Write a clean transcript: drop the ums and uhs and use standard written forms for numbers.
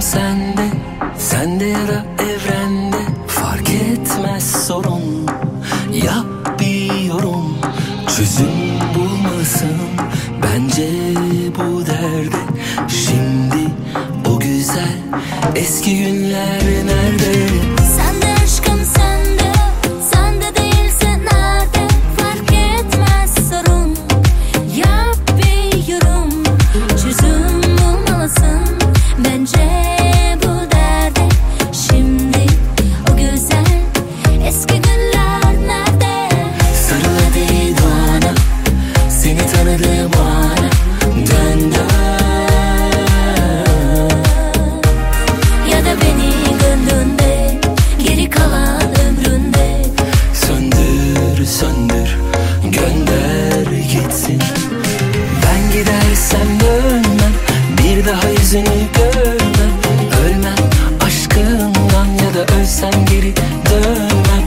sende, sende ya da evrende, fark etmez sorun. Yap bir yorum, çözüm bulmalısın bence bu derde. Şimdi o güzel eski günler nerede? Sende aşkım sende, sende değilse nerede? Fark etmez sorun. Yap bir yorum, çözüm bulmalısın bence bu derde. Şimdi o güzel eski günler nerede? Sarıl hadi doğana, seni tanıdığım ana. Dön dön. Ya da beni döndüğünde, geri kalan ömründe. Söndür söndür, gönder gitsin. Ben gidersem dönmem, bir daha yüzünü görmem. Ölmem aşkından ya da ölsem geri dönmem.